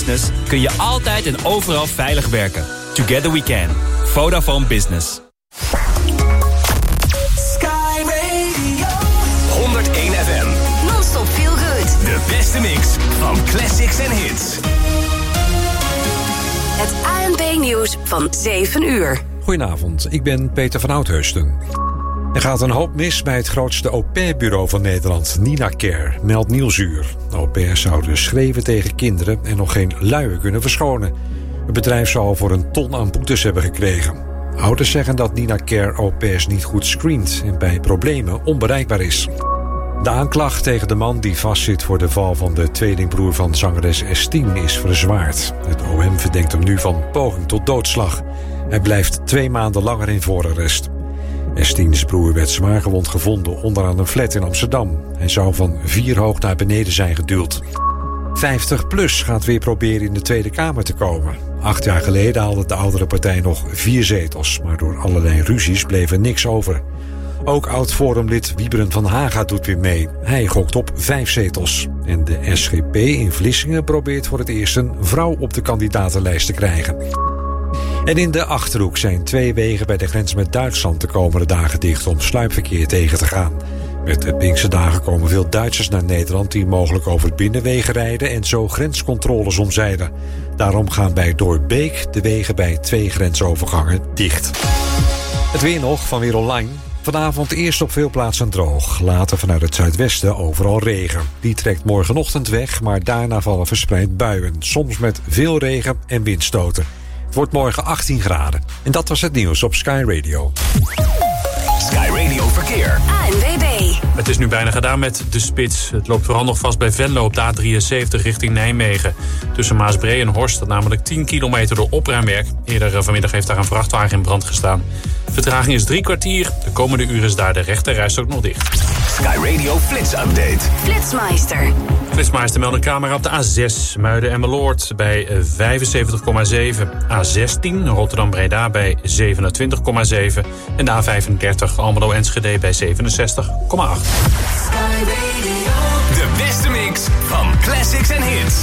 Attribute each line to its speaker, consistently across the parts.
Speaker 1: Business kun je altijd en overal veilig werken. Together we can. Vodafone Business.
Speaker 2: Sky Radio
Speaker 3: 101 FM.
Speaker 2: Non-stop feel good.
Speaker 3: De beste mix van classics en hits.
Speaker 2: Het ANP-nieuws van 7 uur.
Speaker 4: Goedenavond, ik ben Peter van Oudheusden. Er gaat een hoop mis bij het grootste au-pair-bureau van Nederland, Nina Care, meldt Nieuwsuur. Au-pairs zouden schreeuwen tegen kinderen en nog geen luien kunnen verschonen. Het bedrijf zou al voor een ton aan boetes hebben gekregen. Ouders zeggen dat Nina Care au-pairs niet goed screent en bij problemen onbereikbaar is. De aanklacht tegen de man die vastzit voor de val van de tweelingbroer van zangeres Estine is verzwaard. Het OM verdenkt hem nu van poging tot doodslag. Hij blijft 2 maanden langer in voorarrest. Estine's broer werd zwaargewond gevonden onderaan een flat in Amsterdam. Hij zou van 4 hoog naar beneden zijn geduwd. 50PLUS gaat weer proberen in de Tweede Kamer te komen. 8 jaar geleden haalde de oudere partij nog 4 zetels, maar door allerlei ruzies bleef er niks over. Ook oud-forumlid Wieberen van Haga doet weer mee. Hij gokt op 5 zetels. En de SGP in Vlissingen probeert voor het eerst een vrouw op de kandidatenlijst te krijgen. En in de Achterhoek zijn 2 wegen bij de grens met Duitsland de komende dagen dicht om sluipverkeer tegen te gaan. Met de Pinksterdagen komen veel Duitsers naar Nederland die mogelijk over binnenwegen rijden en zo grenscontroles omzeilen. Daarom gaan bij Doorbeek de wegen bij 2 grensovergangen dicht. Het weer nog van Weer Online. Vanavond eerst op veel plaatsen droog. Later vanuit het zuidwesten overal regen. Die trekt morgenochtend weg, maar daarna vallen verspreid buien. Soms met veel regen en windstoten. Het wordt morgen 18 graden. En dat was het nieuws op Sky Radio.
Speaker 3: Sky Radio Verkeer.
Speaker 2: ANWB.
Speaker 5: Het is nu bijna gedaan met de spits. Het loopt vooral nog vast bij Venlo op de A73 richting Nijmegen. Tussen Maasbree en Horst staat namelijk 10 kilometer door opruimwerk. Eerder vanmiddag heeft daar een vrachtwagen in brand gestaan. Vertraging is 3 kwartier. De komende uren is daar de rechterrijstrook nog dicht.
Speaker 3: Sky Radio Flits Update.
Speaker 2: Flitsmeister.
Speaker 5: Flitsmeister meldt een camera op de A6 Muiden-Emmeloord bij 75,7. A16 Rotterdam-Breda bij 27,7. En de A35 Almelo-Enschede bij 67,8.
Speaker 3: De beste mix van classics en hits.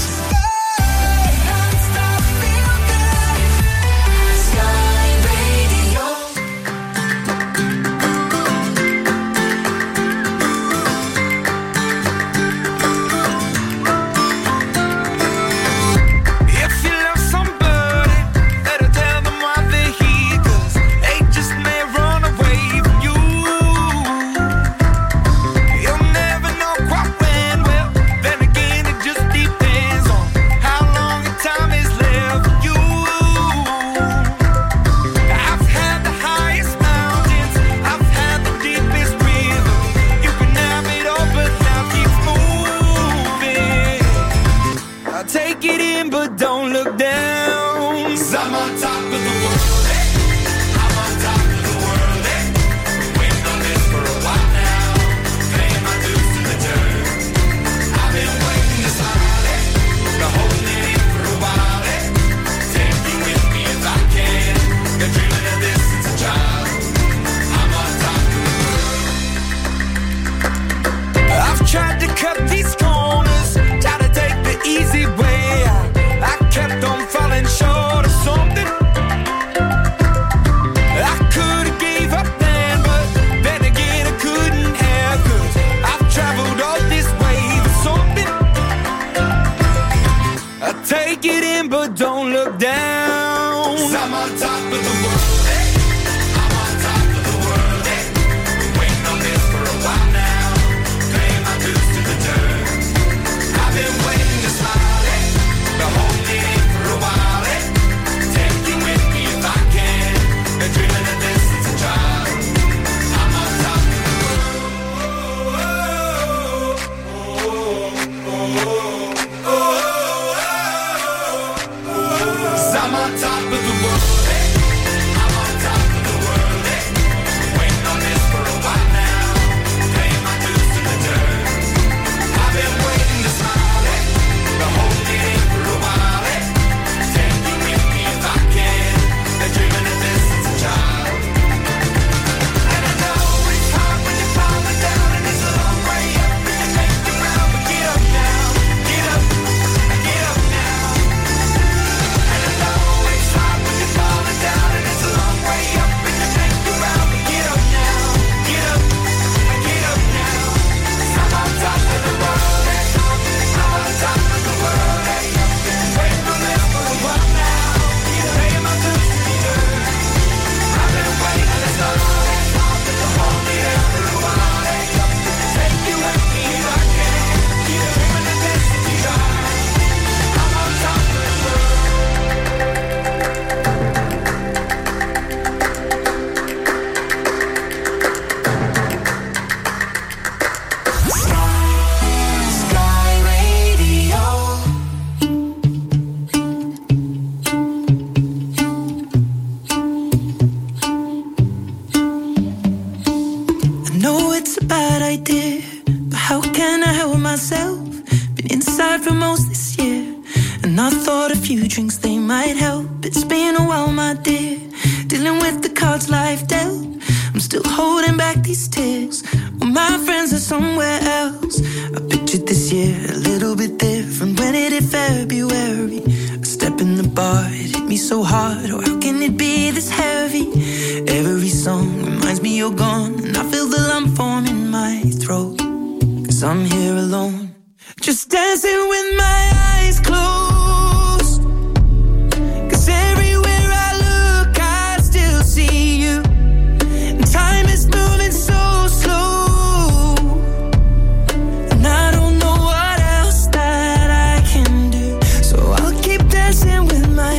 Speaker 6: a few drinks, they might help. It's been a while, my dear, dealing with the cards life dealt. I'm still holding back these tears when my friends are somewhere else. I pictured this year a little bit different when it hit February. A step in the bar, it hit me so hard. Oh, how can it be this heavy? Every song reminds me you're gone, and I feel the lump form in my throat. 'Cause I'm here alone, just dancing with my eyes closed. 'Cause everywhere I look, I still see you. And time is moving so slow, and I don't know what else that I can do. So I'll keep dancing with my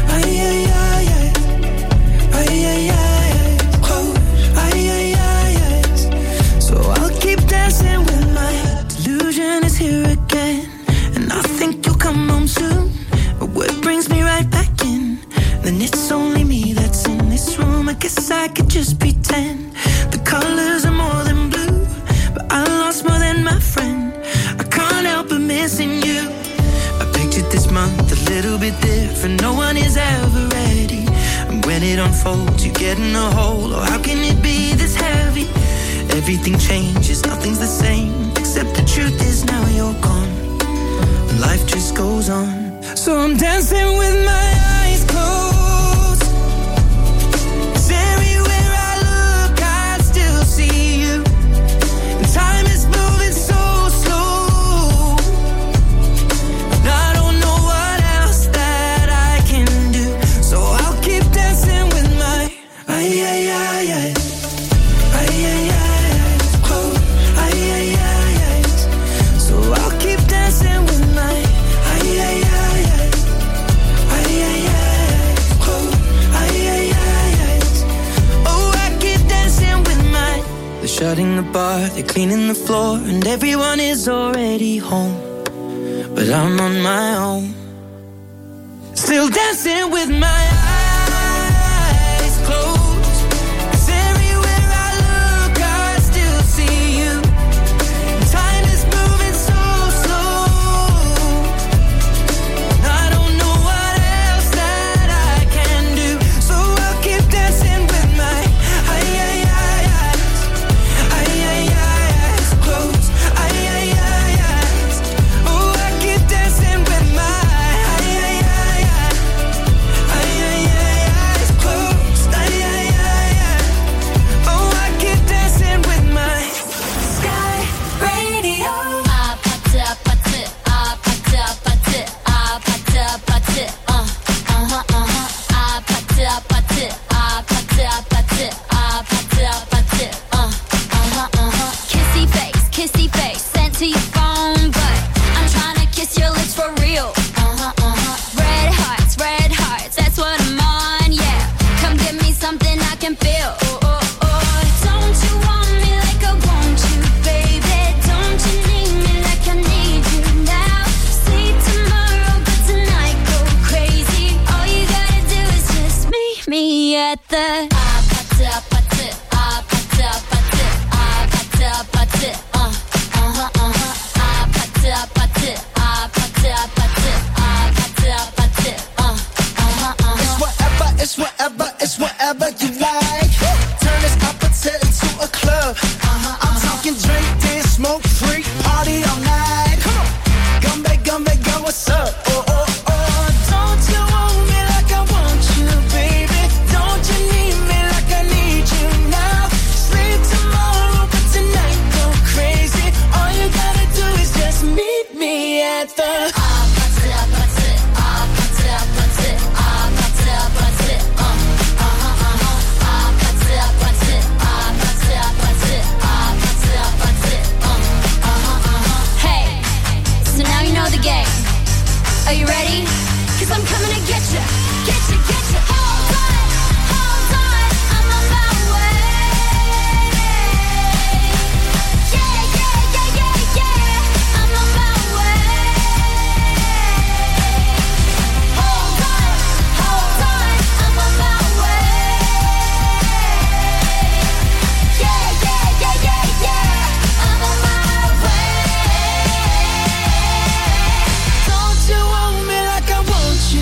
Speaker 6: So I'll keep dancing with my delusion is here again, and I think you'll come home soon. But what brings me right back in? Then it's only me that's in this room. I guess I could just pretend the colors are more than blue, but I lost more than my friend. I can't help but missing you. I pictured this month a little bit different. No one is ever ready, and when it unfolds, you get in a hole. Oh, how can it be this heavy? Everything changes, nothing's the same, except the truth is now you're gone, and life just goes on. So I'm dancing with my eyes closed. 'Cause everywhere I look, I still see you. And time is moving so slow, and I don't know what else that I can do. So I'll keep dancing with my So I'll keep dancing with my Oh, I keep dancing with my. They're shutting the bar, they're cleaning the floor, and everyone is already home, but I'm on my own, still dancing with my eyes closed. 'Cause everywhere I look, I still see you. Time is moving so slow, and I don't know what else that I can do. So I'll keep dancing with my eyes closed. Oh, I keep dancing with my eyes closed. Oh, I keep dancing with my
Speaker 2: Sky Radio.
Speaker 7: Kissy face, sent to your phone, but I'm trying to kiss your lips for real. Red hearts, that's what I'm on, yeah. Come give me something I can feel. Don't you want me like I want you, baby? Don't you need me like I need you now? Sleep tomorrow, but tonight go crazy. All you gotta do is just meet me at the
Speaker 8: It's whatever you like. Turn this opposite into a club. I'm talking drink, dance, smoke, freak, party all night. Come on, gumbe, go, what's up? Oh, don't you want me like I want you, baby? Don't you need me like I need you now? Sleep tomorrow, but tonight go crazy. All you gotta do is just meet me at the
Speaker 7: Are you ready? 'Cause I'm coming to get you. Hold on, I'm on my way. Yeah, I'm on my way. Hold on, I'm on my way. Yeah, I'm on my way.
Speaker 8: Don't you want me like I want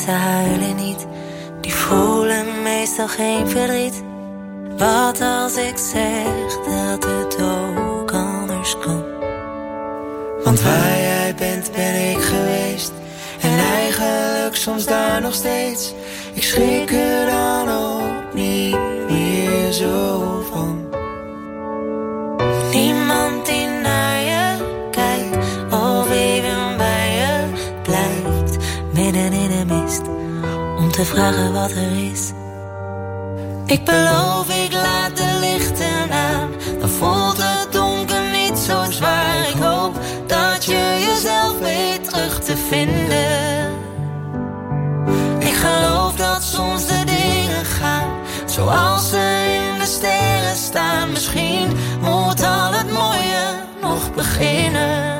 Speaker 9: mensen huilen niet, die voelen meestal geen verdriet. Wat als ik zeg dat het ook anders kan? Want waar jij bent, ben ik geweest. En eigenlijk soms daar nog steeds. Ik schrik er dan ook niet meer zo van. Niemand die naar je kijkt of even bij je blijft. Midden in de mist, om te vragen wat er is. Ik beloof, ik laat de lichten aan. Dan voelt het donker niet zo zwaar. Ik hoop dat je jezelf weet terug te vinden. Ik geloof dat soms de dingen gaan zoals ze in de sterren staan. Misschien moet al het mooie nog beginnen.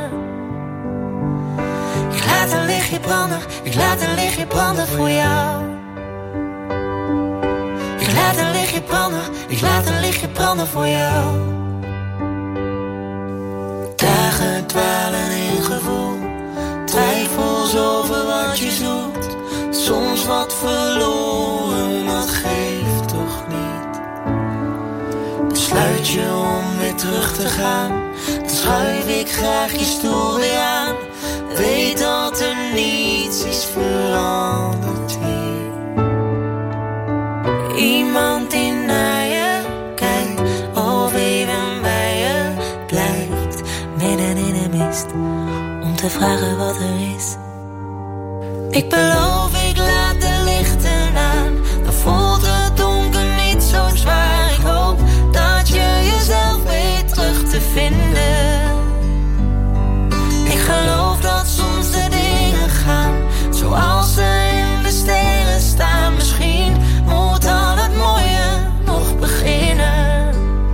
Speaker 9: Ik laat een lichtje branden, ik laat een lichtje branden voor jou. Ik laat een lichtje branden, ik laat een lichtje branden voor jou. Dagen dwalen in gevoel, twijfels over wat je zoekt. Soms wat verloren, dat geeft toch niet. Besluit je om weer terug te gaan, dan schuif ik graag je stoel weer aan. Weet dat er niets is veranderd hier. Iemand die naar je kijkt of even bij je blijft. Midden in de mist, om te vragen wat er is. Ik beloof, ik laat de lichten aan. Dan voelt het donker niet zo zwaar. Ik hoop dat je jezelf weet terug te vinden. Ik geloof dat soms de dingen gaan zoals ze in de sterren staan. Misschien moet al het mooie nog beginnen.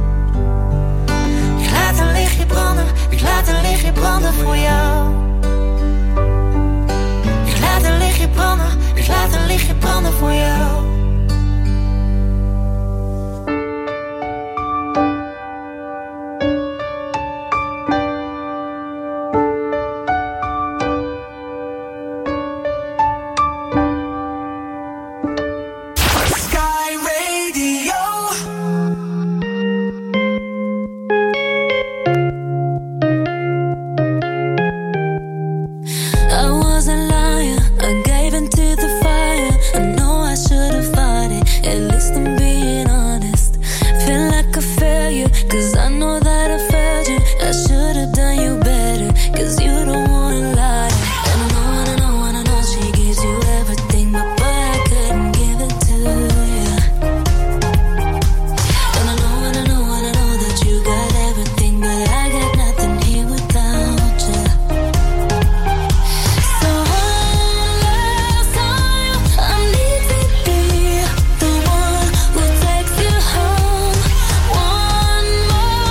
Speaker 9: Ik laat een lichtje branden, ik laat een lichtje branden voor jou. Ik laat een lichtje branden, ik laat een lichtje branden voor jou.
Speaker 7: One more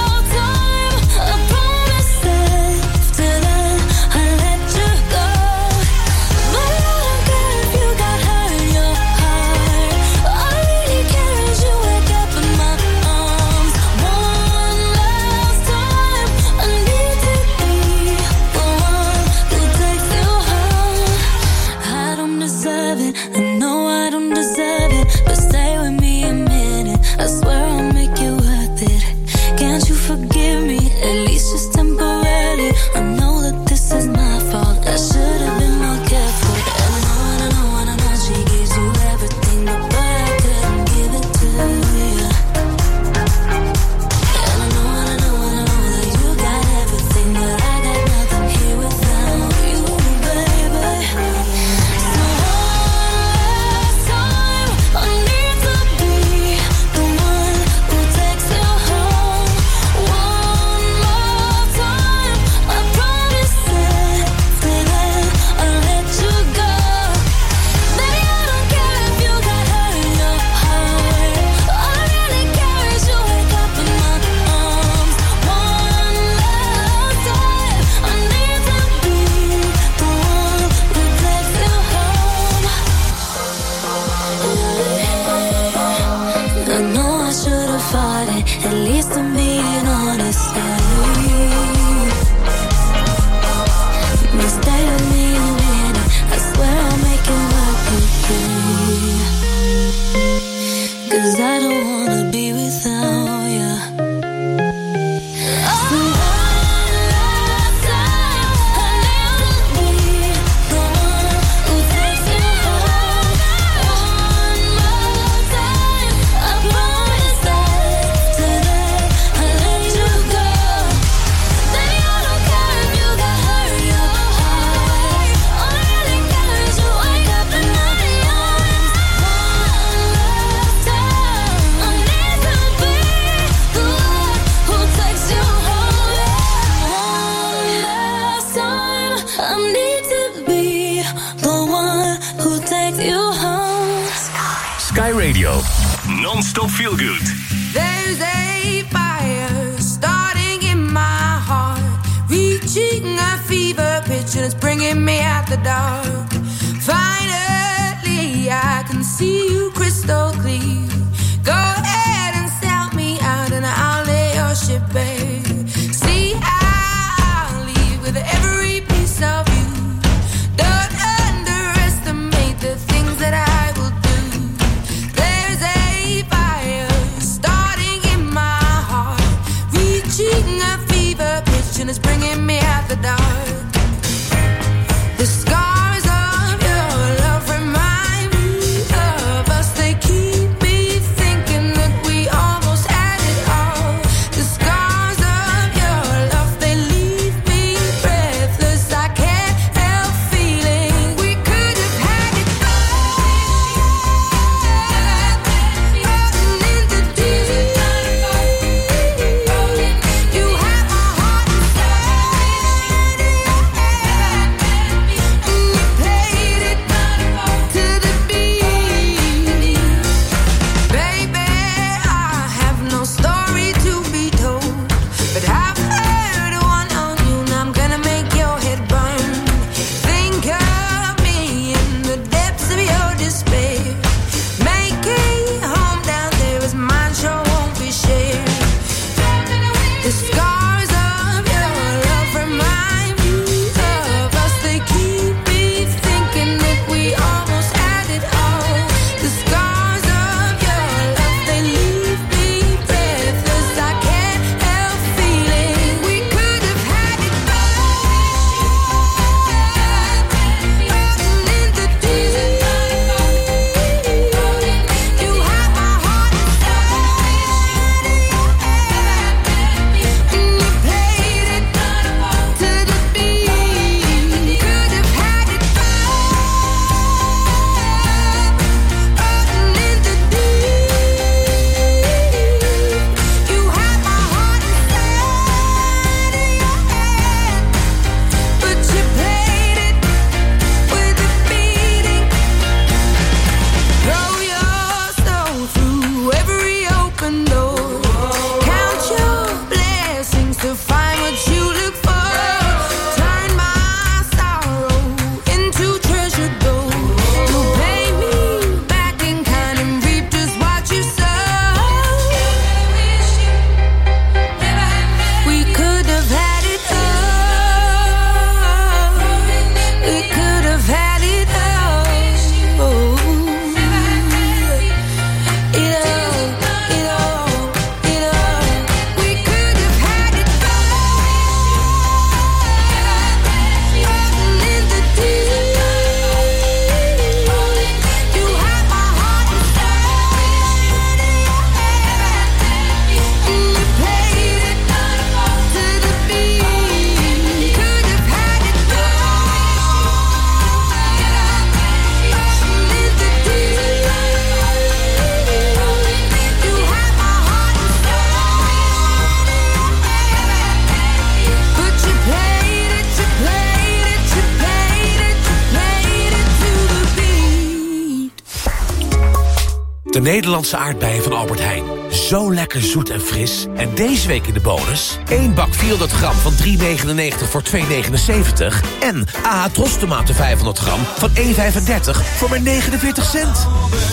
Speaker 3: Radio. Non-stop feel good.
Speaker 6: There's a fire starting in my heart, reaching a fever pitch and it's bringing me out the dark. Finally, I can see you crystal clear. Go ahead and sell me out and I'll lay your ship bare. See, I'll leave with every piece of you. Don't underestimate the things that I will do. There's a fire starting in my heart, reaching a fever pitch and it's bringing me out the dark. The scars of your love remind me of us. They keep me thinking that we almost had it all. The scars of your love, they leave me breathless. I can't help feeling we could have had it all. Rolling in the deep. You have my heart inside.
Speaker 10: De Nederlandse aardbeien van Albert Heijn. Zo lekker zoet en fris. En deze week in de bonus 1 bak 400 gram van €3,99 voor €2,79. En AH Tros tomaten 500 gram van €1,35 voor maar 49 cent.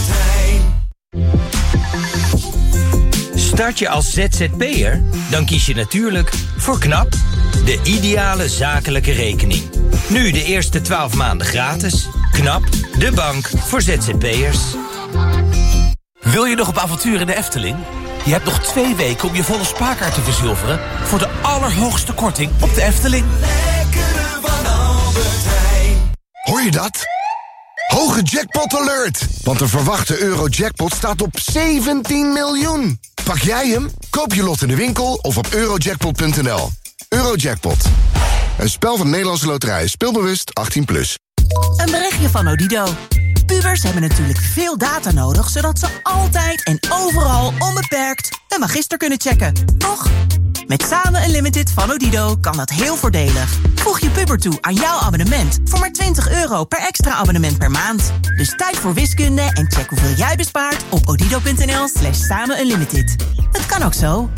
Speaker 11: Start je als ZZP'er? Dan kies je natuurlijk voor KNAP, de ideale zakelijke rekening. Nu de eerste 12 maanden gratis. KNAP, de bank voor ZZP'ers.
Speaker 10: Wil je nog op avontuur in de Efteling? Je hebt nog 2 weken om je volle spaarkaart te verzilveren voor de allerhoogste korting op de Efteling.
Speaker 12: Lekkere van Albert Heijn. Hoor je dat? Hoge jackpot alert! Want de verwachte Eurojackpot staat op 17 miljoen. Pak jij hem? Koop je lot in de winkel of op eurojackpot.nl. Eurojackpot. Een spel van Nederlandse Loterij. Speelbewust 18+.
Speaker 13: Een berichtje van Odido. Pubers hebben natuurlijk veel data nodig, zodat ze altijd en overal onbeperkt een magister kunnen checken. Toch? Met Samen Unlimited van Odido kan dat heel voordelig. Voeg je puber toe aan jouw abonnement voor maar €20 per extra abonnement per maand. Dus tijd voor wiskunde en check hoeveel jij bespaart op odido.nl/samenunlimited. Het kan ook zo.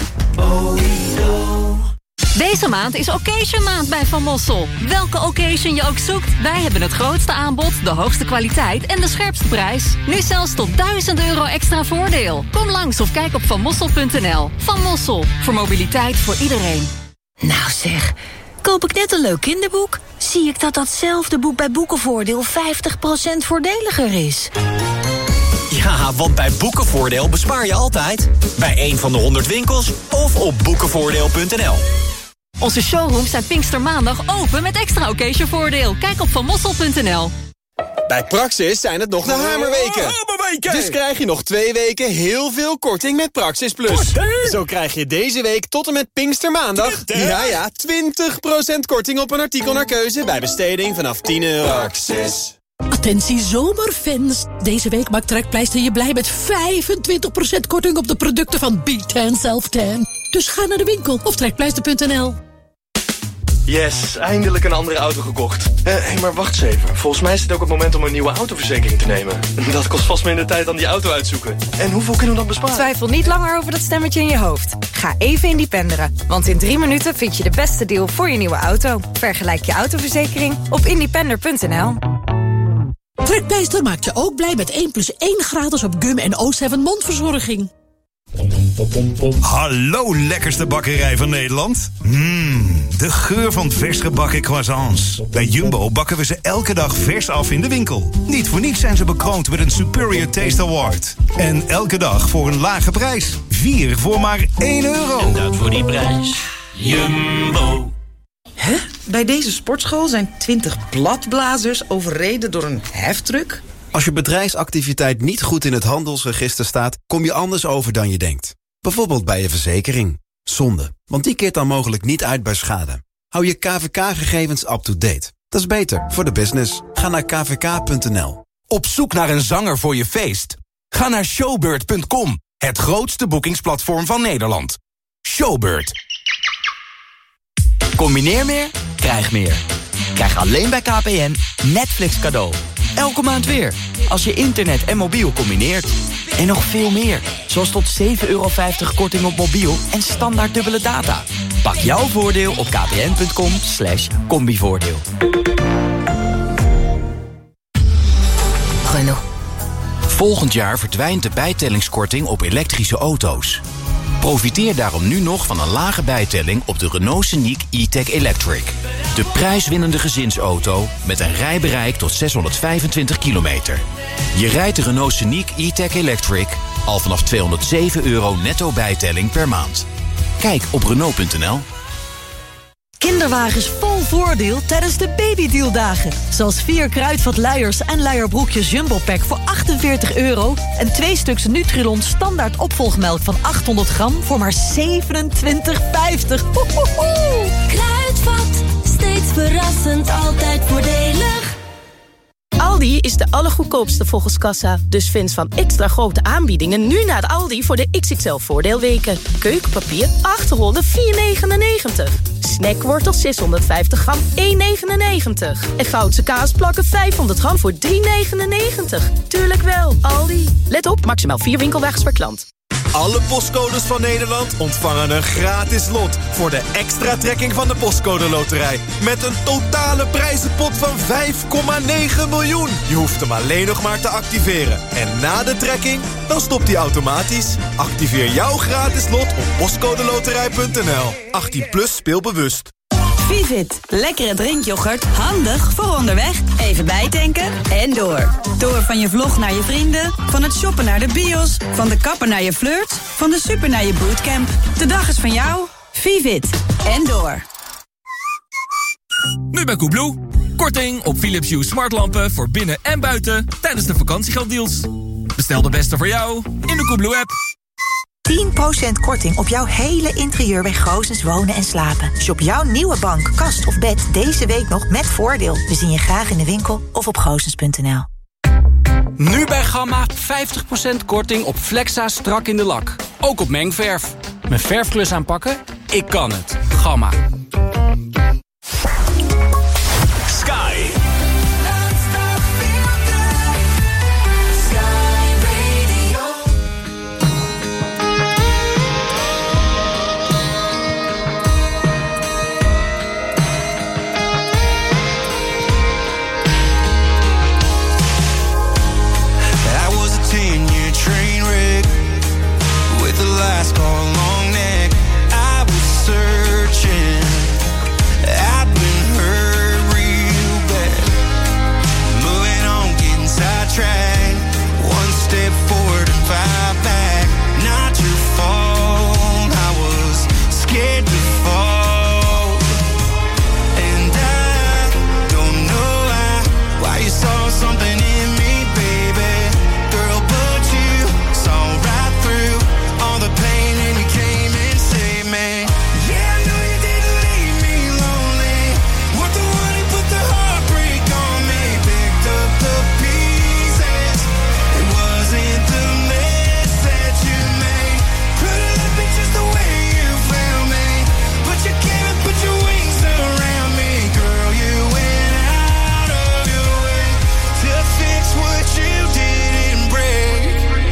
Speaker 14: Deze maand is Occasion maand bij Van Mossel. Welke occasion je ook zoekt, wij hebben het grootste aanbod, de hoogste kwaliteit en de scherpste prijs. Nu zelfs tot €1000 extra voordeel. Kom langs of kijk op vanmossel.nl. Van Mossel, voor mobiliteit voor iedereen.
Speaker 15: Nou zeg, koop ik net een leuk kinderboek, zie ik dat datzelfde boek bij Boekenvoordeel 50% voordeliger is.
Speaker 16: Ja, want bij Boekenvoordeel bespaar je altijd. Bij een van de 100 winkels of op boekenvoordeel.nl.
Speaker 14: Onze showrooms zijn Pinkstermaandag open met extra occasionvoordeel. Kijk op vanmossel.nl.
Speaker 17: Bij Praxis zijn het nog de hamerweken. Dus krijg je nog 2 weken heel veel korting met Praxis Plus. Zo krijg je deze week tot en met Pinkstermaandag... Ja, 20% korting op een artikel naar keuze... bij besteding vanaf €10. Praxis.
Speaker 18: Attentie zomerfans. Deze week maakt Trekpleister je blij met 25% korting op de producten van B10 Self-Tan. Dus ga naar de winkel of trekpleister.nl.
Speaker 19: Yes, eindelijk een andere auto gekocht. Maar wacht eens even. Volgens mij is het ook het moment om een nieuwe autoverzekering te nemen. Dat kost vast minder tijd dan die auto uitzoeken. En hoeveel kunnen we dan besparen?
Speaker 20: Twijfel niet langer over dat stemmetje in je hoofd. Ga even independeren. Want in 3 minuten vind je de beste deal voor je nieuwe auto. Vergelijk je autoverzekering op independer.nl.
Speaker 18: Trekpleister maakt je ook blij met 1+1 gratis op gum en O7 mondverzorging.
Speaker 21: Hallo lekkerste bakkerij van Nederland. De geur van vers gebakken croissants. Bij Jumbo bakken we ze elke dag vers af in de winkel. Niet voor niets zijn ze bekroond met een Superior Taste Award. En elke dag voor een lage prijs. 4 voor maar €1.
Speaker 11: En dat voor die prijs. Jumbo.
Speaker 22: Hè? Bij deze sportschool zijn 20 bladblazers overreden door een heftruck?
Speaker 23: Als je bedrijfsactiviteit niet goed in het handelsregister staat... kom je anders over dan je denkt. Bijvoorbeeld bij je verzekering. Zonde, want die keert dan mogelijk niet uit bij schade. Hou je KVK-gegevens up-to-date. Dat is beter voor de business. Ga naar kvk.nl.
Speaker 10: Op zoek naar een zanger voor je feest? Ga naar showbird.com, het grootste boekingsplatform van Nederland. Showbird.
Speaker 16: Combineer meer, krijg meer. Krijg alleen bij KPN Netflix cadeau. Elke maand weer, als je internet en mobiel combineert. En nog veel meer, zoals tot €7,50 korting op mobiel en standaard dubbele data. Pak jouw voordeel op kpn.com/combivoordeel.
Speaker 24: Renault. Volgend jaar verdwijnt de bijtellingskorting op elektrische auto's. Profiteer daarom nu nog van een lage bijtelling op de Renault Scenic E-Tech Electric. De prijswinnende gezinsauto met een rijbereik tot 625 kilometer. Je rijdt de Renault Scenic E-Tech Electric al vanaf €207 netto bijtelling per maand. Kijk op Renault.nl.
Speaker 25: Kinderwagens vol voordeel tijdens de babydealdagen. Zoals 4 kruidvatluiers en luierbroekjes Jumbo Pack voor €48... en 2 stuks Nutrilon standaard opvolgmelk van 800 gram voor maar €27,50.
Speaker 7: Kruidvat, steeds verrassend, altijd voordelig.
Speaker 26: Aldi is de allergoedkoopste volgens kassa. Dus fans van extra grote aanbiedingen nu naar Aldi voor de XXL voordeelweken. Keukenpapier 8 rollen 4,99. Snackwortel 650 gram 1,99. En Goudse kaasplakken 500 gram voor 3,99. Tuurlijk wel, Aldi. Let op, maximaal 4 winkelwagens per klant.
Speaker 27: Alle postcodes van Nederland ontvangen een gratis lot voor de extra trekking van de Postcode Loterij. Met een totale prijzenpot van 5,9 miljoen. Je hoeft hem alleen nog maar te activeren. En na de trekking, dan stopt hij automatisch. Activeer jouw gratis lot op postcodeloterij.nl. 18+ speelbewust.
Speaker 28: Vivit, lekkere drinkyoghurt, handig voor onderweg. Even bijtanken en door. Door van je vlog naar je vrienden, van het shoppen naar de bios, van de kapper naar je flirt, van de super naar je bootcamp. De dag is van jou. Vivit en door.
Speaker 29: Nu bij Koebloe. Korting op Philips Hue smartlampen voor binnen en buiten tijdens de vakantiegelddeals. Bestel de beste voor jou in de Koebloe-app.
Speaker 30: 10% korting op jouw hele interieur bij Goosens Wonen en Slapen. Shop jouw nieuwe bank, kast of bed deze week nog met voordeel. We zien je graag in de winkel of op goosens.nl.
Speaker 1: Nu bij Gamma 50% korting op Flexa strak in de lak. Ook op mengverf. Mijn verfklus aanpakken? Ik kan het. Gamma.
Speaker 2: Sky.
Speaker 3: Last call long neck, I was searching. I've been hurt real bad. Moving on, getting sidetracked. One step forward and 5 back. Not your fault, I was scared to fall. And I don't know why you saw something in me, baby. Girl, but you saw right through all the pain and you came and saved me. Yeah, I know you didn't leave me lonely. Weren't the one who put the heartbreak on me. Picked up the pieces. It wasn't the mess that you made. Could've left me just the way you found me. But you came and put your wings around me. Girl, you went out of your way to fix what you didn't break.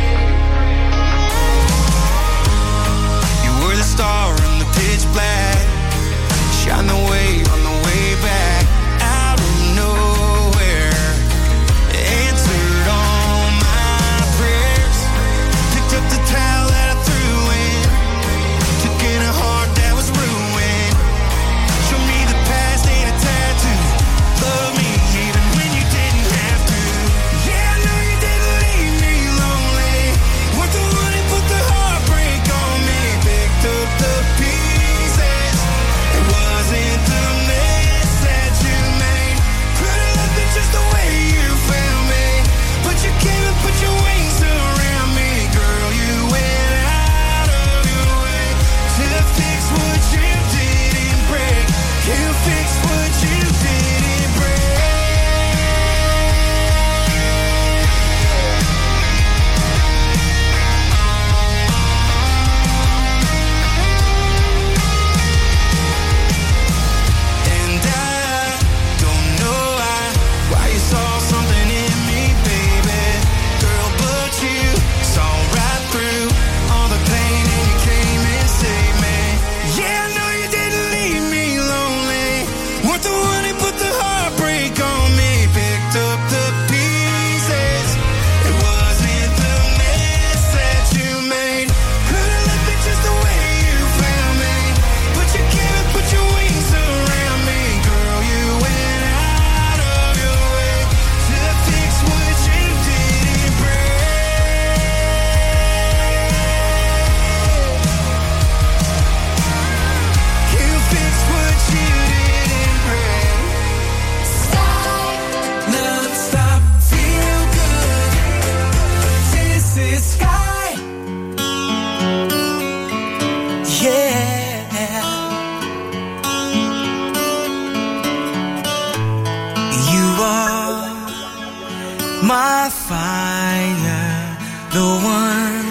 Speaker 3: Star in the pitch black, shine the way on the way back, out of nowhere, answered all my prayers, picked up the towel that I threw in, took in a heart that was ruined, show me the past ain't a tattoo, love me even when you didn't have to. Yeah, I know you didn't leave me lonely, weren't the one who put the heartbreak on me. Picked up the pieces. It wasn't the mess that you made. Could've left it just the way you found me. But you came and put your wings around me. Girl, you went out of your way to fix what you didn't break. You fixed what you didn't break. Saw something in me, baby. Girl, but you saw right through all the pain and you came and saved me. Yeah, I know you didn't leave me lonely. Weren't the one who put the heartbreak on me. Picked up the pieces. It wasn't the mess that you made. Could've left it just the way you found me. But you came and put your wings around me. Girl, you went out of your way to fix what you didn't break. You fixed what you didn't break. Non-stop, feel good. This is Sky. Yeah. You are my fire, the one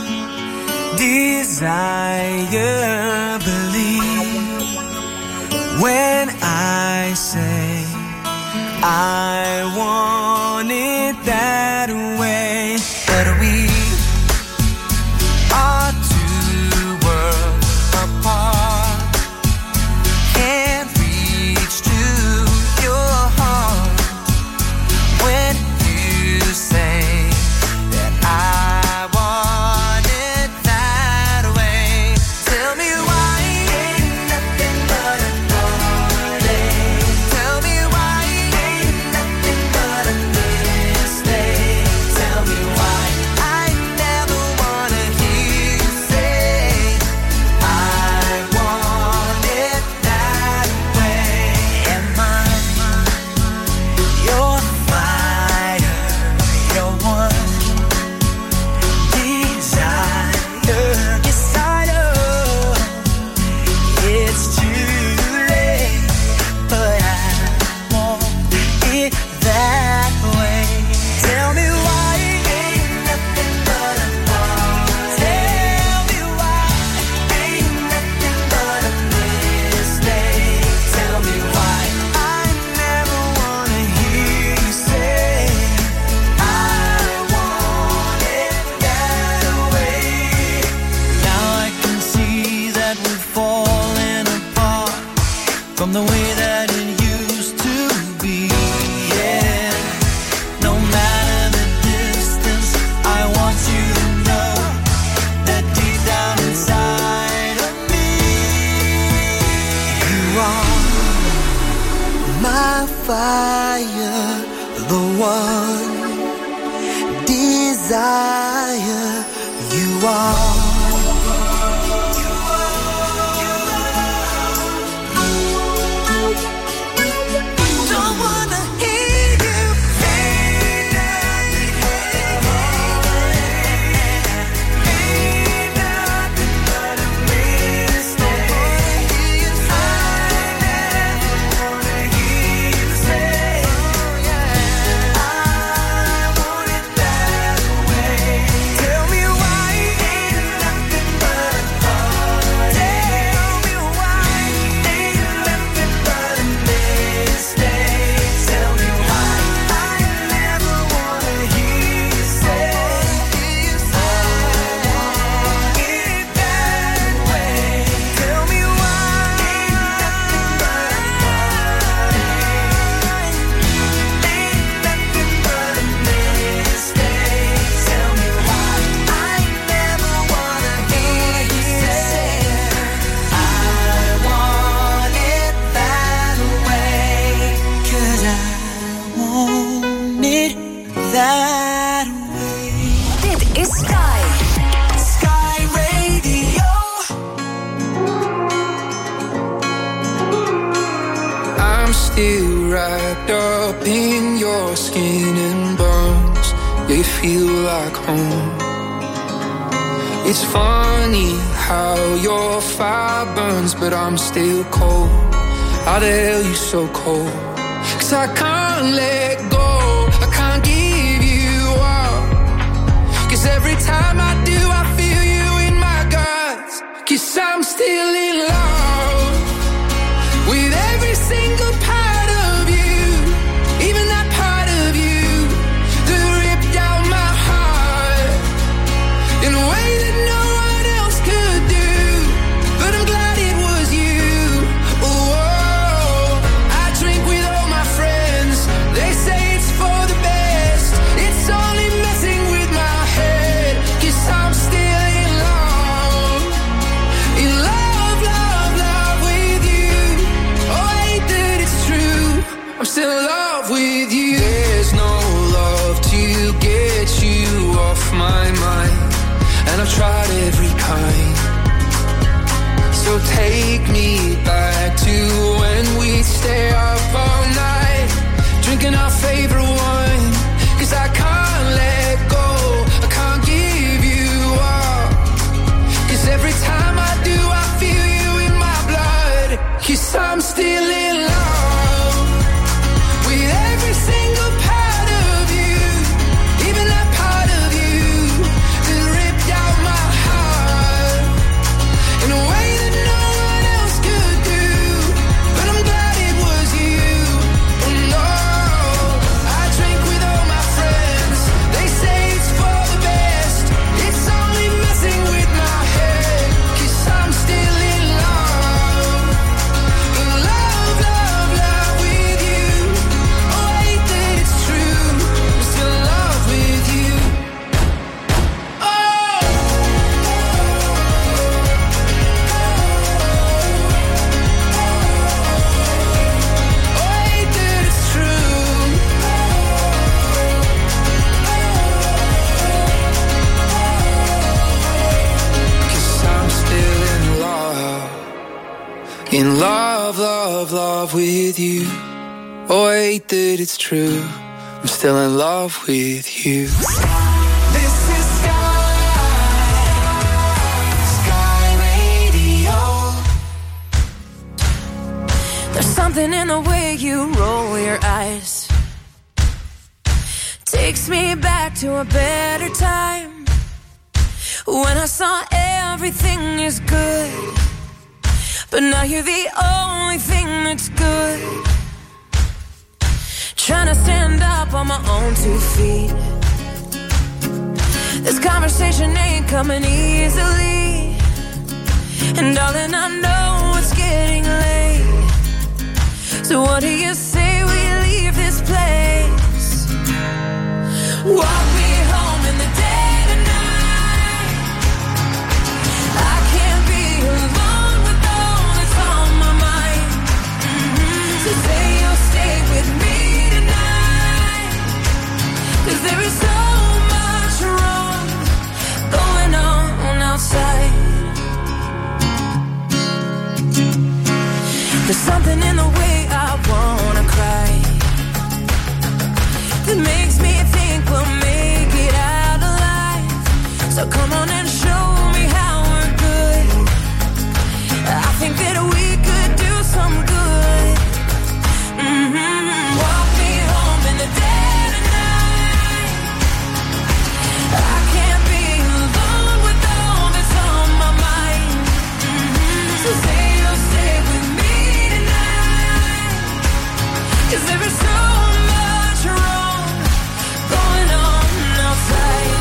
Speaker 3: desire. Believe when I say I want it that way. But we are 2 worlds apart. Can't reach to your heart when you say that I want it that way. Tell me why ain't nothing but a party. Tell me why ain't nothing from the way that it used to be. Yeah, no matter the distance, I want you to know that deep down inside of me, you are my fire, the one desire. You are.
Speaker 4: Up in your skin and bones, they feel like home. It's funny how your fire burns, but I'm still cold. How the hell you so cold? 'Cause I can't let go, I can't give you up. 'Cause every time I do, I feel you in my guts. 'Cause I'm still in love with every single part of you. Even that part of you that ripped out my heart in a way that no one else could do. But I'm glad it was you. Oh, I drink with all my friends. They say it's for the best. It's only messing with my head. 'Cause I'm still in love. In love, love, love with you. Oh, I hate that it's true. I'm still in love with you. There's no love to get you off my mind, and I've tried every kind. So take me back to when we'd stay up all night, drinking our favorite wine. 'Cause I can't let go, I can't give you up. 'Cause every time I do, I feel you in my blood. 'Cause I'm still in love with every single part of you. Even that part of you that ripped out my heart in a way that no one else could do. But I'm glad it was you. Oh no, I drink with all my friends. They say it's for the best. It's only messing with my head. 'Cause I'm still in love. In love, love, love with you. Oh, I hate that it's true. I'm still in love with you. Oh, I hate that it's true. 'Cause I'm still in love. In love, love, love with you. Oh, I hate that it's true. I'm still in love with you.
Speaker 3: This is Sky Radio.
Speaker 5: There's something in the way you roll your eyes. Takes me back to a better time, when I saw everything is good. But now you're the only thing that's good. Trying to stand up on my own 2 feet. This conversation ain't coming easily, and darling, I know it's getting late. So what do you say we leave this place? Walk me home in the dead of night. I can't be alone with all that's on my mind. So say you'll stay with me tonight. 'Cause there is so much wrong going on outside. There's something in the way I wanna cry that makes me think we'll make it out alive. So come on and show me how we're good. I think that we could do some good. Walk me home in the dead of night. I can't be alone with all that's on my mind. So say you'll stay with me tonight. 'Cause there is so much wrong going on outside.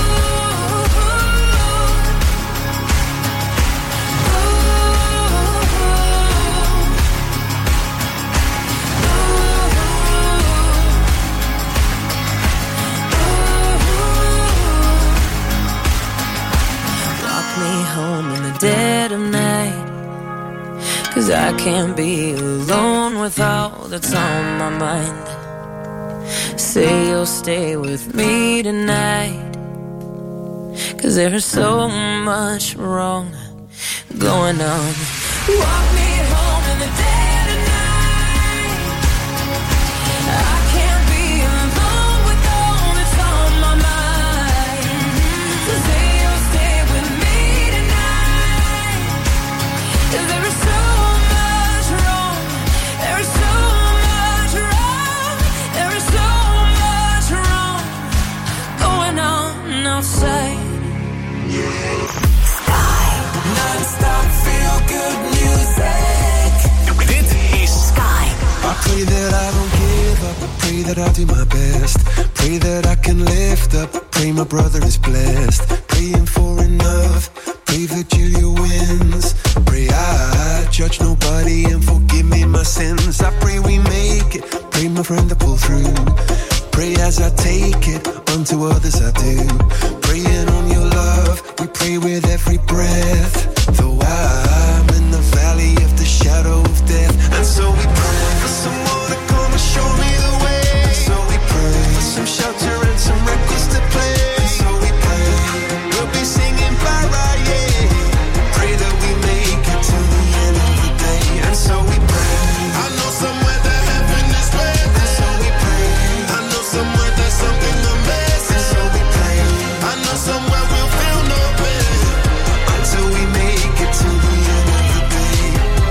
Speaker 5: Walk me home in the dead of night. 'Cause I can't be alone with all that's on my mind. Say you'll stay with me tonight. 'Cause there is so much wrong going on. Walk me home in the dead of night. I can't be alone with all that's on my mind. So say you'll stay with me tonight. 'Cause there is so much wrong. There is so much wrong. There is so much wrong going on outside.
Speaker 3: Sky. Non-stop feel good music.
Speaker 2: Dit is
Speaker 3: Sky.
Speaker 6: I pray that I don't give up. I pray that I do my best. Pray that I can lift up. Pray my brother is blessed. Praying for enough. Pray that Julia wins. Pray I judge nobody and forgive me my sins. I pray we make it. Pray my friend to pull through. Pray as I take it. Unto others I do. Praying on your love. We pray with every breath. Though I'm in the valley of the shadow of death. And so we pray for someone to come and show me the way. And so we pray for some shelter and some records to play. And so we pray we'll be singing Paraye. Pray that we make it to the end of the day. And so we pray. I know somewhere that heaven is waiting. And so we pray. I know somewhere there's something amazing. And so we pray. I know somewhere we'll feel no pain until we make it to the end of the day.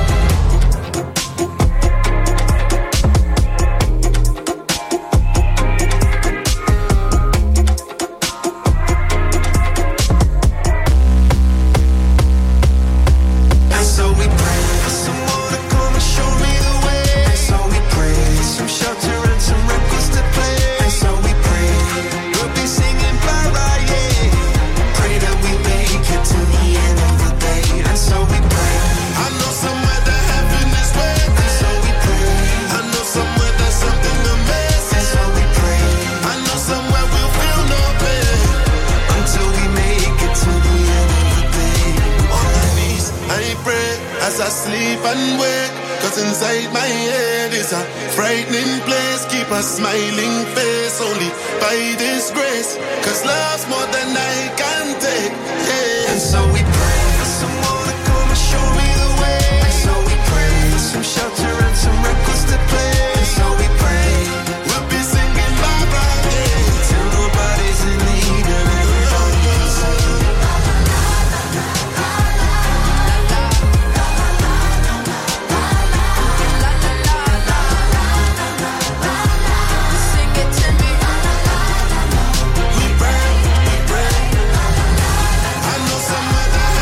Speaker 6: And so we pray for someone to come and show me the way. And so we pray some shelter and some records to play. And so we pray we'll be singing Paraye. Pray that we make it to the end of the day. And so we pray. I know somewhere that heaven is waiting. And so we pray. I know somewhere there's something amazing. And so we pray. I know somewhere we'll feel no pain until we make it to the end of the day. On my knees, I pray as I sleep and wake. 'Cause inside my head is a frightening place. Keep a smiling face only by this grace. 'Cause love's more than I can take. Yeah. And so we pray for someone to come and show me the way. And so we pray for some shelter and some records to play. And so we pray we'll be singing Bye-bye, till nobody's in need and everybody's
Speaker 5: Sing it to me.
Speaker 6: we pray. I know somewhere that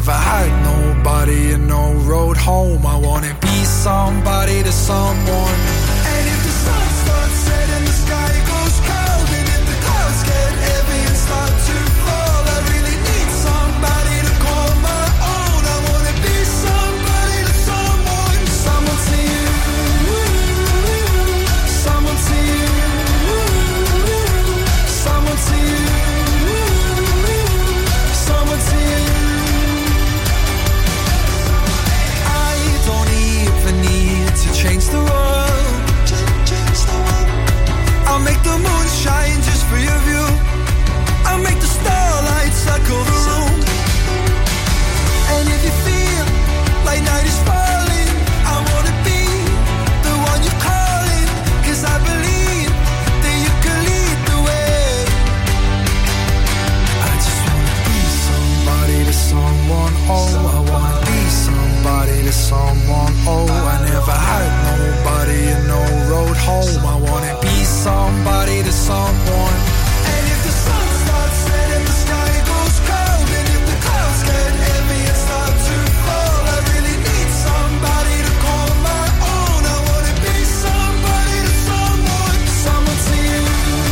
Speaker 8: never had nobody and no road home. I wanna be somebody to someone. And if the sun starts setting, the sky goes cold, and if the clouds get heavy and start to fall, I really need somebody to call my own. I wanna be somebody to someone. Someone to you, someone to you, someone to you, someone to you. I don't even need to change the world. I'll make the moon shine just for your view. I'll make the starlight circle the room. And if you feel like night is falling, I wanna be the one you're calling. 'Cause I believe that you can lead the way. I just wanna be somebody to someone. Oh, I wanna be somebody to someone. Oh, I never had nobody and no road home. I wanna be somebody to someone. And if the sun starts setting, the sky goes cold, and if the clouds get heavy and start to fall, I really need somebody to call my own. I wanna be somebody to someone. Someone to you,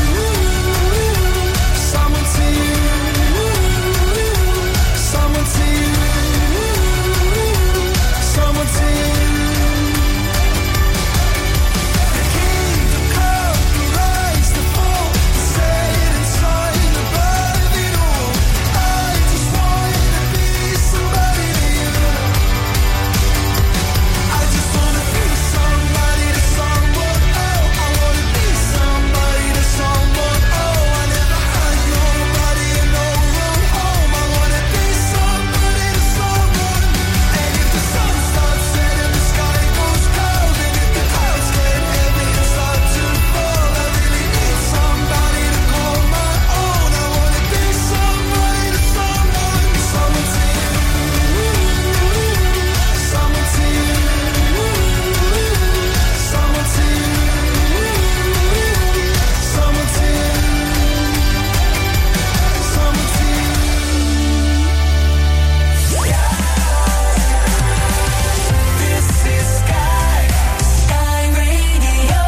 Speaker 8: someone to you, someone to you, someone to you. The kingdom come, the rise, the fall, the set inside above it all. I just wanna be somebody to you. I just wanna be somebody to someone. Oh, I wanna be somebody to someone. Oh, I never had nobody and no road home. I wanna be somebody to someone. And if the sun starts setting, the sky goes cold, and if the clouds get heavy and start to fall, I really need somebody to call my own. I wanna be somebody to someone. Someone to you, someone to you, someone to you, someone to you, someone to you. This is Sky Radio.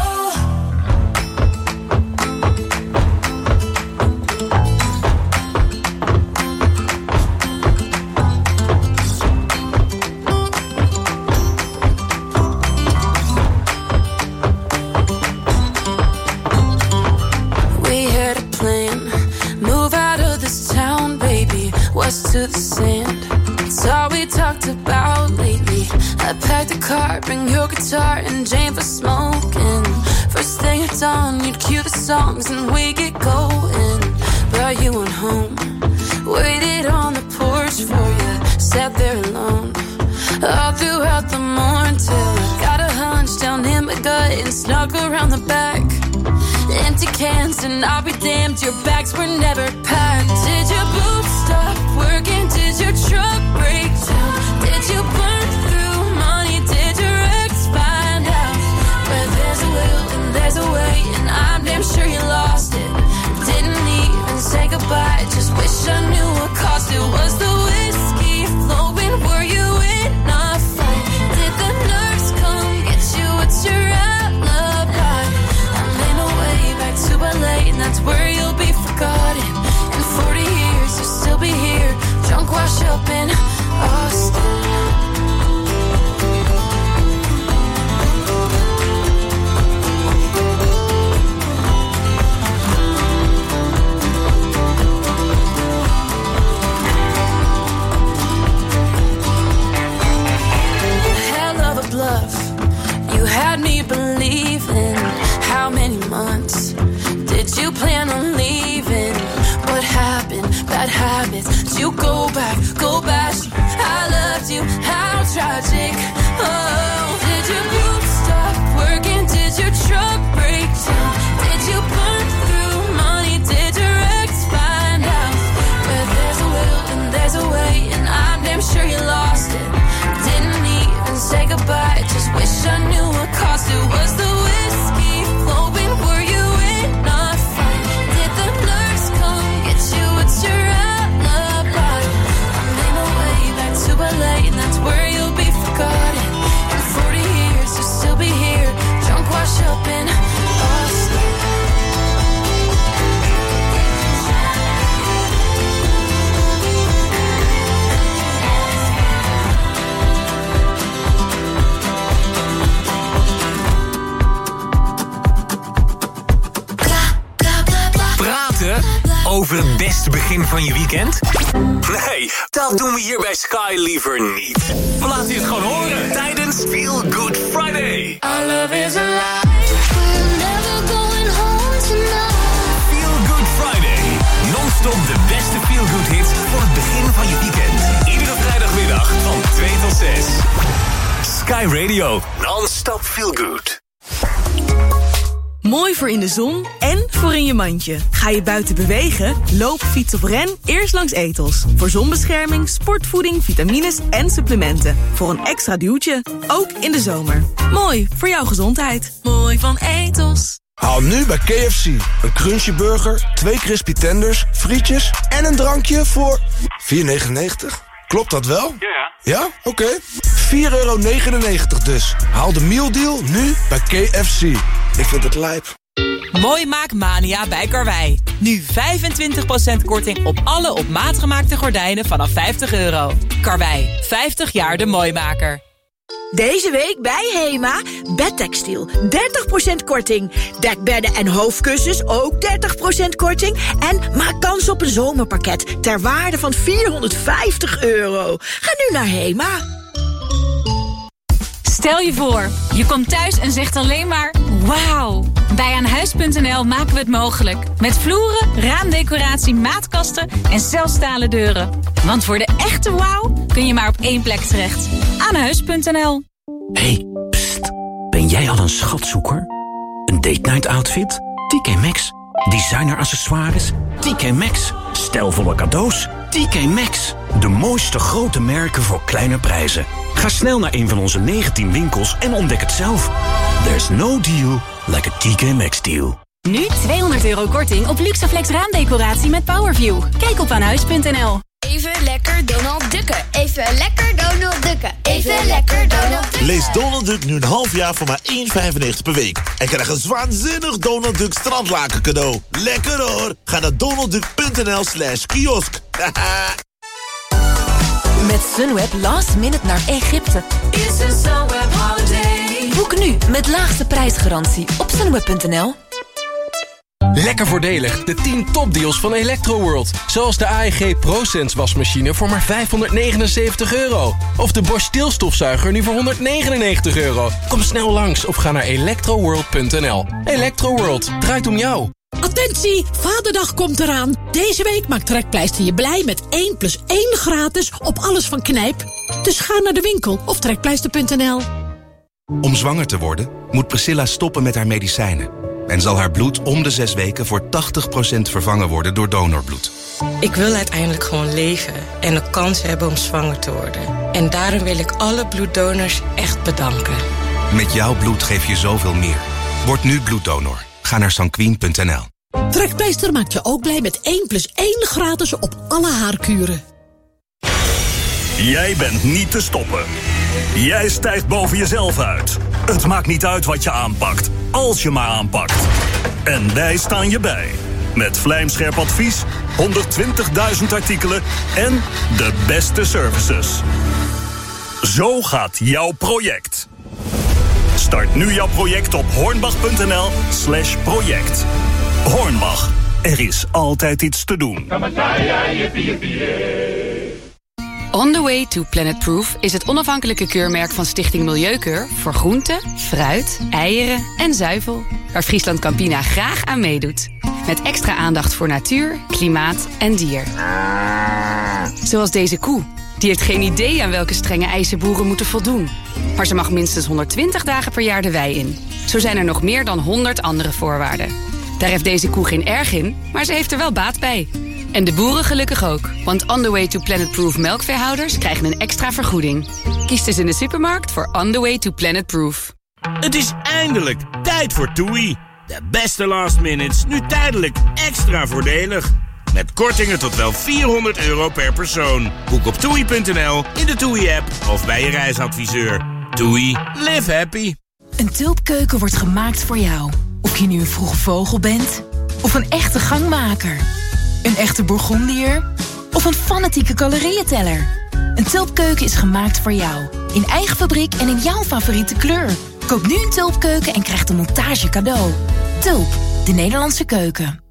Speaker 5: We had a plan, move out of this town, baby, west to the sand. It's all we talked about lately. I packed a car, bring your guitar and Jane for smoking. First thing at dawn, you'd cue the songs and we get going. Brought you on home, waited on the porch for you, sat there alone all throughout the morning till I got a hunch down in my gut and snuck around the back. Empty cans and I'll be damned, your bags were never packed. Did your boobs stop working? Did your truck break down? Did you burn through money? Did your ex find out? Where there's a will and there's a way, and I'm damn sure you lost it. Didn't even say goodbye, just wish I knew what caused it. Was the whiskey flowing? Were you in a fight? Did the nurse come get you? What's your alibi? I made my way back to LA, and that's where you'll be forgotten. In 40 years, you'll still be here, drunk, wash up, and
Speaker 2: over het beste begin van je weekend? Nee, dat doen we hier bij Sky liever niet. We laten je het gewoon horen tijdens Feel Good Friday.
Speaker 8: Our love is alive. We're never going home tonight.
Speaker 2: Feel Good Friday. Non-stop de beste Feel Good hits voor het begin van je weekend. Iedere vrijdagmiddag van 2 tot 6. Sky Radio. Non-stop Feel Good.
Speaker 9: Mooi voor in de zon en voor in je mandje. Ga je buiten bewegen? Loop, fiets of ren eerst langs Ethos. Voor zonbescherming, sportvoeding, vitamines en supplementen. Voor een extra duwtje, ook in de zomer. Mooi voor jouw gezondheid. Mooi van Ethos.
Speaker 12: Haal nu bij KFC een Crunchy Burger, 2 Crispy Tenders, frietjes en een drankje voor €4,99. Klopt dat wel?
Speaker 2: Ja.
Speaker 12: Ja? Oké. €4,99 dus. Haal de mealdeal nu bij KFC. Ik vind het lijp.
Speaker 25: Mooi Maak Mania bij Karwei. Nu 25% korting op alle op maat gemaakte gordijnen vanaf €50. Karwei, 50 jaar de mooimaker.
Speaker 13: Deze week bij HEMA, bedtextiel, 30% korting. Dekbedden en hoofdkussens, ook 30% korting. En maak kans op een zomerpakket ter waarde van €450. Ga nu naar HEMA.
Speaker 14: Stel je voor, je komt thuis en zegt alleen maar wauw. Bij Aanhuis.nl maken we het mogelijk. Met vloeren, raamdecoratie, maatkasten en zelfstalen deuren. Want voor de echte wauw kun je maar op één plek terecht. Aanhuis.nl.
Speaker 24: Hey, pst. Ben jij al een schatzoeker? Een date night outfit? TK Maxx. Designer accessoires? TK Maxx. Stijlvolle cadeaus? TK Maxx. De mooiste grote merken voor kleine prijzen. Ga snel naar een van onze 19 winkels en ontdek het zelf. There's no deal like a TK Maxx deal.
Speaker 14: Nu €200 korting op Luxaflex raamdecoratie met Powerview. Kijk op aanhuis.nl.
Speaker 7: Even lekker Donald Ducken. Even lekker Donald Ducken. Even lekker Donald Ducken.
Speaker 15: Lees Donald Duck nu een half jaar voor maar €1,95 per week. En krijg een waanzinnig Donald Duck strandlaken cadeau. Lekker hoor. Ga naar donaldduck.nl/kiosk.
Speaker 25: Met Sunweb last minute naar Egypte. Boek nu met laagste prijsgarantie op sunweb.nl.
Speaker 17: Lekker voordelig, de 10 topdeals van Electroworld. Zoals de AEG ProSense wasmachine voor maar €579. Of de Bosch deelstofzuiger nu voor €199. Kom snel langs of ga naar electroworld.nl. Electroworld, draait om jou.
Speaker 18: Attentie, Vaderdag komt eraan. Deze week maakt Trekpleister je blij met 1+1 gratis op alles van Knijp. Dus ga naar de winkel of trekpleister.nl.
Speaker 19: Om zwanger te worden moet Priscilla stoppen met haar medicijnen. En zal haar bloed om de 6 weken voor 80% vervangen worden door donorbloed.
Speaker 20: Ik wil uiteindelijk gewoon leven en de kans hebben om zwanger te worden. En daarom wil ik alle bloeddonors echt bedanken.
Speaker 19: Met jouw bloed geef je zoveel meer. Word nu bloeddonor. Ga naar sanquin.nl.
Speaker 18: Trekpleister maakt je ook blij met 1+1 gratis op alle haarkuren.
Speaker 2: Jij bent niet te stoppen. Jij stijgt boven jezelf uit. Het maakt niet uit wat je aanpakt, als je maar aanpakt. En wij staan je bij. Met vlijmscherp advies, 120.000 artikelen en de beste services. Zo gaat jouw project. Start nu jouw project op hornbach.nl/project. Hornbach, er is altijd iets te doen.
Speaker 21: On the Way to Planet Proof is het onafhankelijke keurmerk van Stichting Milieukeur voor groenten, fruit, eieren en zuivel, waar Friesland Campina graag aan meedoet. Met extra aandacht voor natuur, klimaat en dier. Zoals deze koe. Die heeft geen idee aan welke strenge eisen boeren moeten voldoen. Maar ze mag minstens 120 dagen per jaar de wei in. Zo zijn er nog meer dan 100 andere voorwaarden. Daar heeft deze koe geen erg in, maar ze heeft er wel baat bij. En de boeren gelukkig ook. Want On the Way to Planet Proof melkveehouders krijgen een extra vergoeding. Kies dus in de supermarkt voor On the Way to Planet Proof.
Speaker 31: Het is eindelijk tijd voor TUI. De beste last minutes, nu tijdelijk extra voordelig. Met kortingen tot wel €400 per persoon. Boek op TUI.nl, in de TUI-app of bij je reisadviseur. TUI, live happy.
Speaker 25: Een tulpkeuken wordt gemaakt voor jou. Of je nu een vroege vogel bent, of een echte gangmaker. Een echte Bourgondier, of een fanatieke calorieënteller. Een tulpkeuken is gemaakt voor jou. In eigen fabriek en in jouw favoriete kleur. Koop nu een tulpkeuken en krijg de montage cadeau. Tulp, de Nederlandse keuken.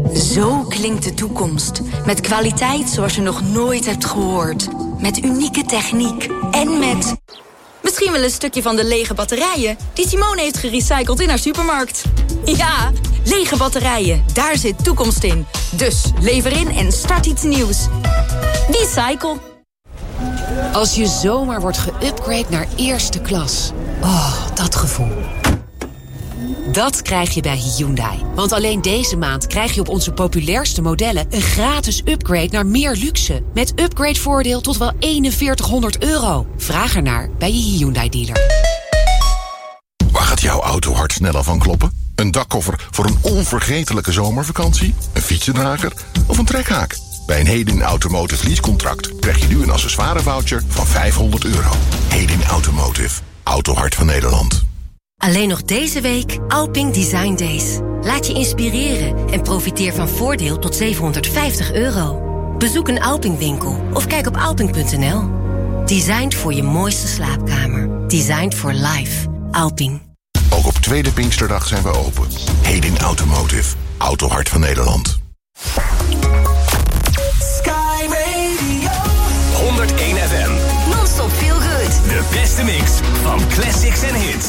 Speaker 1: Zo klinkt de toekomst. Met kwaliteit zoals je nog nooit hebt gehoord. Met unieke techniek. En met... misschien wel een stukje van de lege batterijen die Simone heeft gerecycled in haar supermarkt. Ja, lege batterijen. Daar zit toekomst in. Dus lever in en start iets nieuws. Recycle.
Speaker 10: Als je zomaar wordt geüpgrade naar eerste klas. Oh, dat gevoel. Dat krijg je bij Hyundai. Want alleen deze maand krijg je op onze populairste modellen een gratis upgrade naar meer luxe. Met upgradevoordeel tot wel €4100. Vraag ernaar bij je Hyundai-dealer.
Speaker 11: Waar gaat jouw autohart sneller van kloppen? Een dakkoffer voor een onvergetelijke zomervakantie? Een fietsendrager of een trekhaak? Bij een Hedin Automotive leasecontract krijg je nu een accessoirevoucher van €500. Hedin Automotive. Autohart van Nederland.
Speaker 16: Alleen nog deze week Alping Design Days. Laat je inspireren en profiteer van voordeel tot €750. Bezoek een Alping-winkel of kijk op alping.nl. Designed voor je mooiste slaapkamer. Designed for life. Alping.
Speaker 11: Ook op tweede Pinksterdag zijn we open. Hedin Automotive. Autohart van Nederland.
Speaker 8: Sky Radio
Speaker 22: 101 FM.
Speaker 16: Non-stop feel good.
Speaker 22: De beste mix van classics en hits.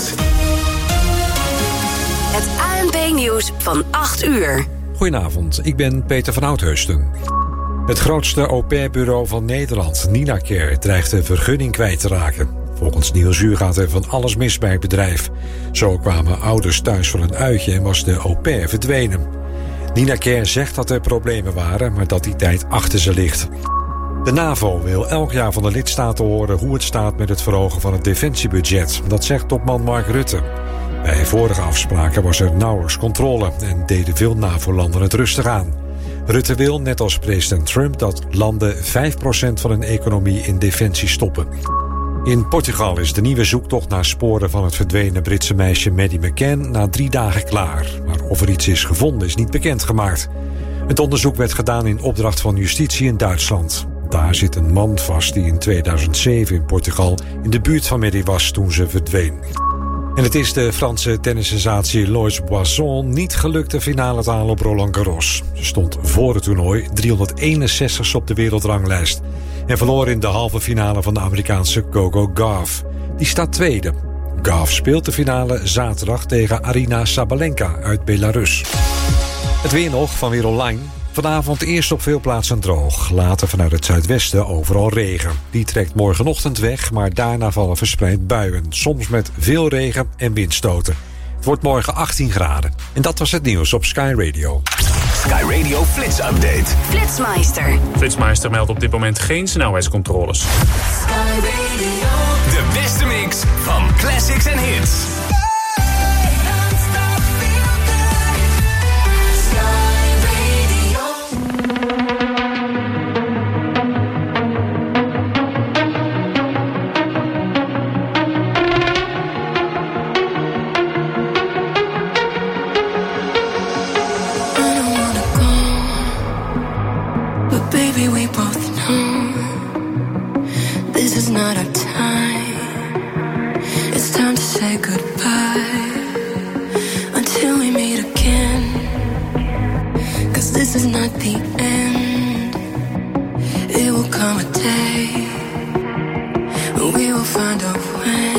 Speaker 16: Het ANP-nieuws van 8 uur.
Speaker 23: Goedenavond, ik ben Peter van Oudheusden. Het grootste au-pair-bureau van Nederland, Ninacare, dreigt de vergunning kwijt te raken. Volgens Nieuwsuur gaat er van alles mis bij het bedrijf. Zo kwamen ouders thuis voor een uitje en was de au-pair verdwenen. Ninacare zegt dat er problemen waren, maar dat die tijd achter ze ligt. De NAVO wil elk jaar van de lidstaten horen hoe het staat met het verhogen van het defensiebudget. Dat zegt topman Mark Rutte. Bij vorige afspraken was er nauwelijks controle en deden veel NAVO-landen het rustig aan. Rutte wil, net als president Trump, dat landen 5% van hun economie in defensie stoppen. In Portugal is de nieuwe zoektocht naar sporen van het verdwenen Britse meisje Maddie McCann na 3 dagen klaar. Maar of er iets is gevonden is niet bekendgemaakt. Het onderzoek werd gedaan in opdracht van justitie in Duitsland. Daar zit een man vast die in 2007 in Portugal in de buurt van Maddie was toen ze verdween. En het is de Franse tennissensatie Loïs Boisson niet gelukt de finale te halen op Roland Garros. Ze stond voor het toernooi 361ste op de wereldranglijst en verloor in de halve finale van de Amerikaanse Coco Gauff. Die staat tweede. Gauff speelt de finale zaterdag tegen Aryna Sabalenka uit Belarus. Het weer nog van Weer Online. Vanavond eerst op veel plaatsen droog. Later vanuit het zuidwesten overal regen. Die trekt morgenochtend weg, maar daarna vallen verspreid buien. Soms met veel regen en windstoten. Het wordt morgen 18 graden. En dat was het nieuws op Sky Radio.
Speaker 22: Sky Radio Flits Update.
Speaker 16: Flitsmeister.
Speaker 26: Flitsmeister meldt op dit moment geen snelheidscontroles.
Speaker 22: De beste mix van classics en hits.
Speaker 27: Baby, we both know this is not our time. It's time to say goodbye until we meet again. 'Cause this is not the end. It will come a day when we will find a way.